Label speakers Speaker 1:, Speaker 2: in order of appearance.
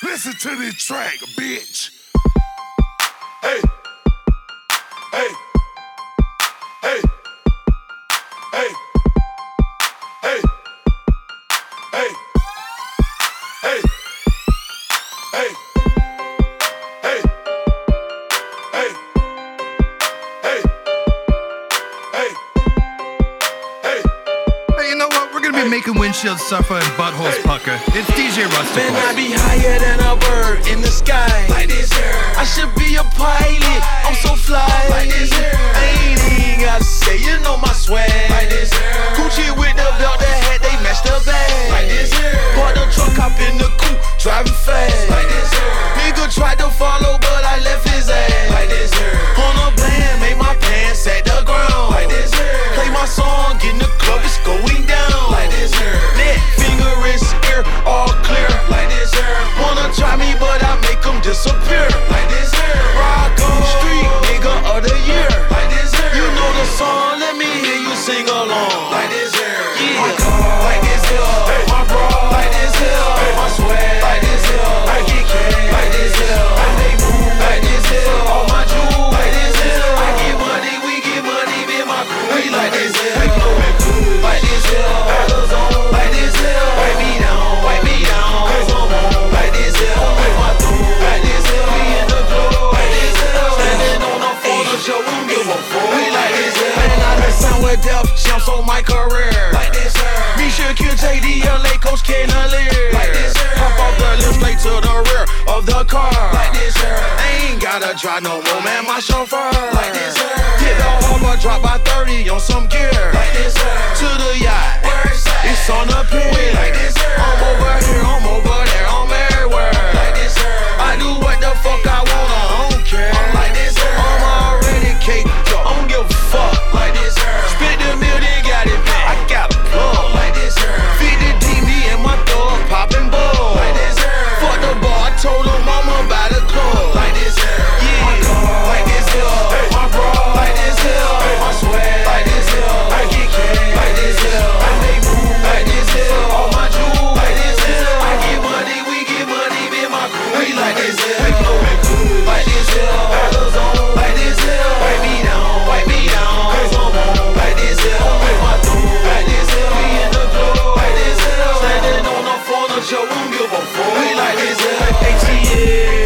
Speaker 1: Listen to this track, bitch. Hey, hey, hey, hey, hey, hey, hey, hey, hey, hey, hey, hey, hey.
Speaker 2: Hey, you know what? We're gonna be making windshields suffer and buttholes pucker. It's DJ Rustic.
Speaker 3: Man, I be higher than a bird in the sky. Like this here. I should be a pilot. I'm so fly. Like this here. I ain't even gotta say, you know my swag. Like this here. Gucci with the belt, the hat, they match the bag. Like this here. Bought the truck, hop in the coupe, driving fast. Like this here. Nigga tried to follow, but I left his ass. Like this here. On a plan, made my pants at the ground. Like this here. Play my song, get in the club, it's going down. Like this here. Net, finger, wrist, ear, all clear. Like this here. Wanna try me, but I make them disappear. Like this here. Rock on street, nigga of the year. Like this here. You know the song, let me hear you sing along. Like this here. Yeah. My car, like this here. Hey. My bra, like this here. Hey. My swag, like this here. I get cash, like this here. I make moves, like this here. All my jewels, like this here. I get money, we get money, me and my crew. We like this here. We know it good, like this here. Others on, like this here. Wipe me down, wipe me down. Cause I'm on, like this here. With my through, like this here. We in the club, like this here. Standing on the phone to show them give a fuck. We like this here. Man, I done signed with Def Champs on my career. Like this here. Misha Q, JD, LA Coach, Ken Lear. Like this here. Hop off the lift straight to the rear of the car. Like this here. I ain't gotta drive no more, man, my chauffeur. Like this here. Hit the harbor, drop by 30 on some gear. Like this here. To the yacht, it's on the pier. We like this here. I'm over here, I'm over there, I'm everywhere. Like this here. I do what the fuck I want, I don't care. I'm like this here. I'm already caked up, I don't give a fuck. Like this here. Spit the mill, they got it back. I got a plug. Like this here. Feed the DB and my thug popping bull. Like this here. Fuck the bar, I told them I'm about the club. Like this here. Yeah. My car, like this here. Hey. My bra, like this here. Hey. My swag, like this here. I get cash, like this here. I make moves, like this here. All my jewels, like this here. I get money, we get money, me and my crew. We like this here. We know it good, like this here. Others on, like this here. Wipe me down, wipe me down. Cause I'm on, like this here. With my through, like this here. We in the club, like this here. Standing on the phone to show them give a fuck. We like this here. ATL.